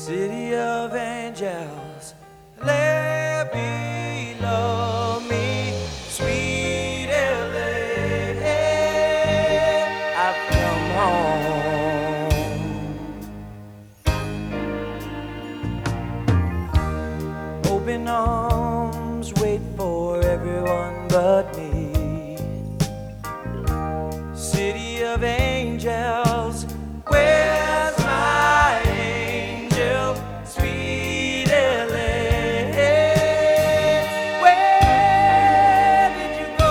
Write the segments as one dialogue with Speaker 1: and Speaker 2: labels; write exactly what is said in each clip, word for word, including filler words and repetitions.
Speaker 1: City of angels, let me love me, sweet L A. I've come home. Open arms wait for everyone but me. City of angels, where's my angel, sweet L A? Where did you go,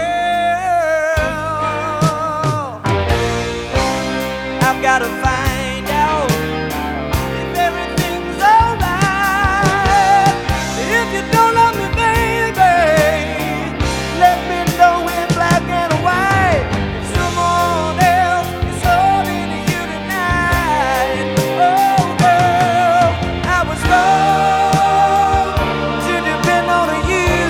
Speaker 1: girl? I've got to find out if everything's alright. If you don't love me, baby, let me know in black and white. Someone else is holding you tonight. Oh, girl, I was wrong to depend on you,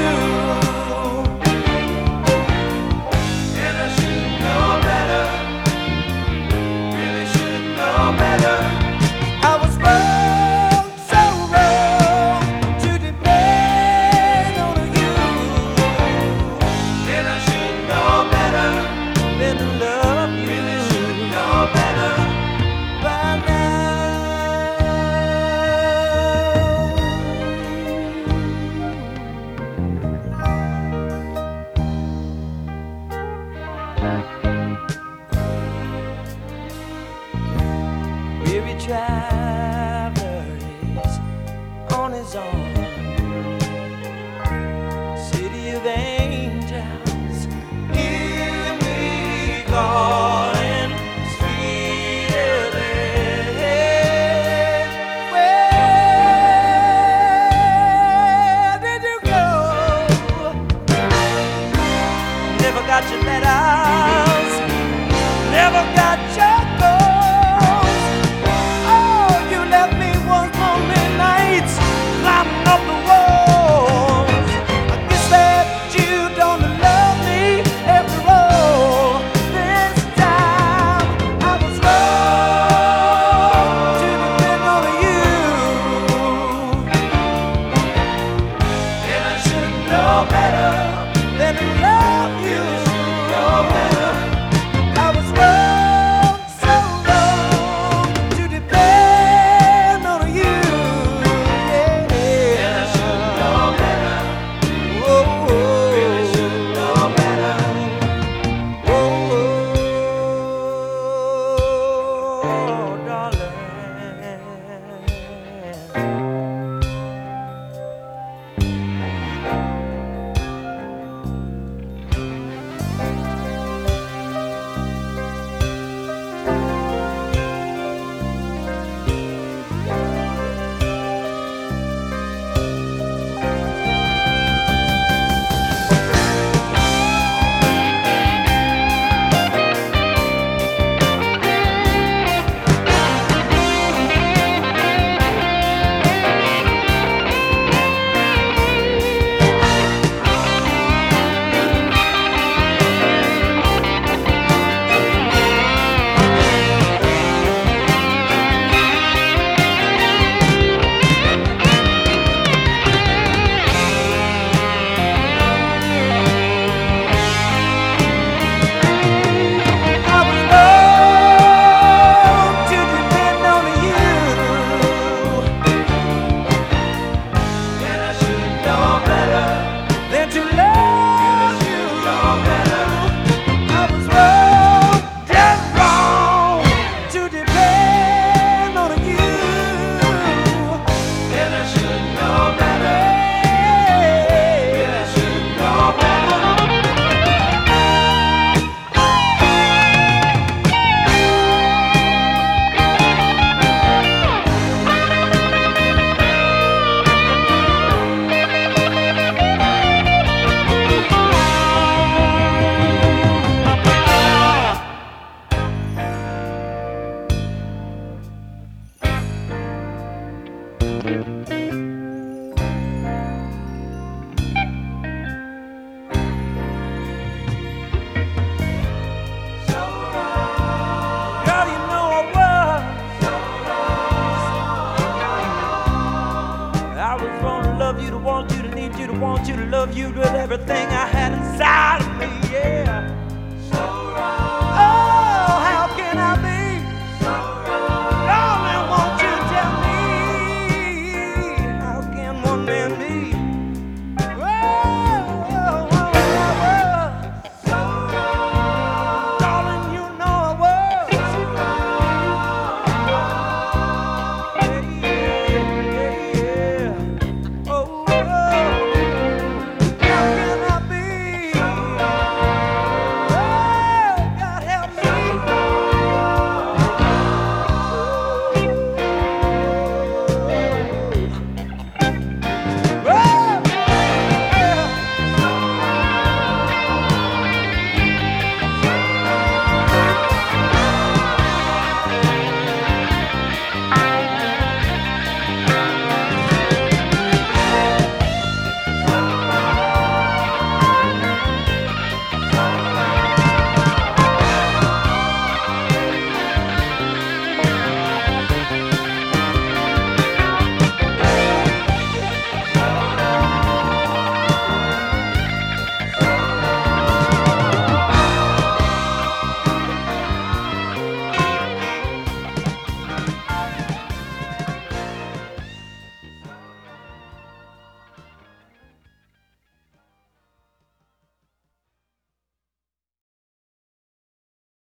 Speaker 1: and I should know better. Really should know better. I was wrong, so wrong to depend on you, and I should know better than to love you. Really should know better by now. Weary traveler is on his own. City of angels, hear me calling, sweet L A. Where did you go? Never got your letters, never got your calls. Oh, you left me one lonely night, climbing up the walls. I guess that you don't love me after all. This time I was wrong to depend on you, and I should know better than to love you. Know better. I was wrong, so wrong to depend on you. Yeah, and I should know better. Whoa, really should know better. Whoa, darling. I was wrong to depend on you, and I should know better than to love you. I was wrong, just wrong to depend on you, and I should know better. And I should know better. Girl, you know I was want you to love you with everything I had inside of